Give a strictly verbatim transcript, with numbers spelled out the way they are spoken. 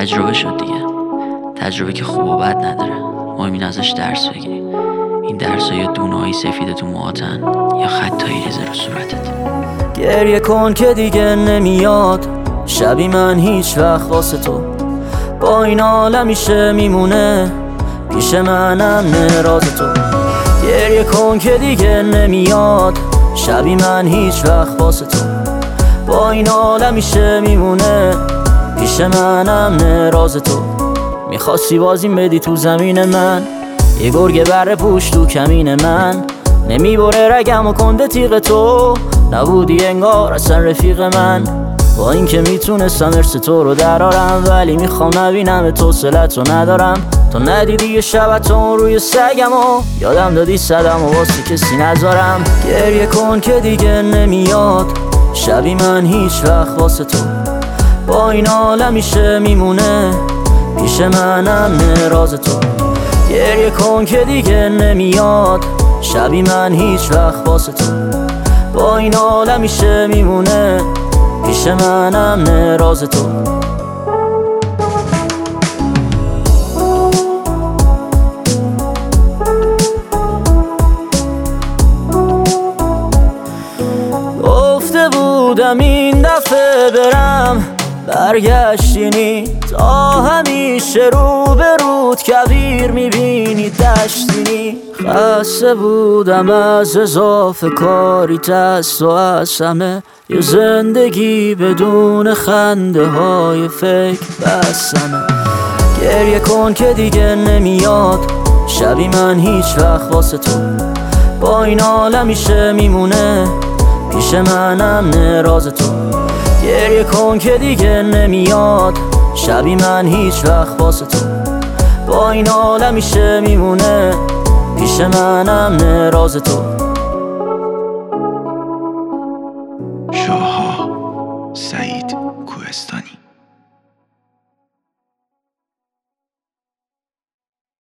تجربه شد دیگه، تجربه که خوب و بد نداره. مهم ازش درس بگیری. این درس ها یا دونه‌های سفید تو موهاتن یا خطایی ریزه رو صورتت. گریه کن که دیگه نمیاد شبی من هیچ وقت واسه تو، با این حال همیشه میمونه پیش منم راز تو. گریه کن که دیگه نمیاد شبی من هیچ وقت واسه تو، با این حال همیشه میمونه پیش منم راز تو. میخواستی بازیم بدی تو زمین من، یه گرگ بره پوش تو کمین من، نمیبره رگم و کنده تیغ تو، نبودی انگار اصلا رفیق من. با این که میتونستم ارث تو رو درارم، ولی میخوام نبینم تو حوصله‌تو ندارم. تو ندیدی یه شبتون روی سگم و یادم دادی صدم و واسه کسی نذارم. گریه کن که دیگه نمیاد شبی من هیچ وقت واسه تو، با این حال همیشه میمونه پیش منم راز تو. گریه کن که دیگه نمیاد شبی من هیچ وقت واسه تو، با این حال همیشه میمونه پیش منم راز تو. گفته بودم این دفعه برم، برگشتینی تا همیشه رو به رود کویر میبینی دشتینی. خسته بودم از اضافه کاری دست و از همه، یه زندگی بدون خنده های فکر بسمه. گریه کن که دیگه نمیاد شبی من هیچ وقت واسه تو، با این حال همیشه میمونه پیش منم راز تو. گریه کن که دیگه نمیاد شبی من هیچ وقت واسه تو، با این حال همیشه میمونه پیش منم راز تو. شاها سعید کوهستانی.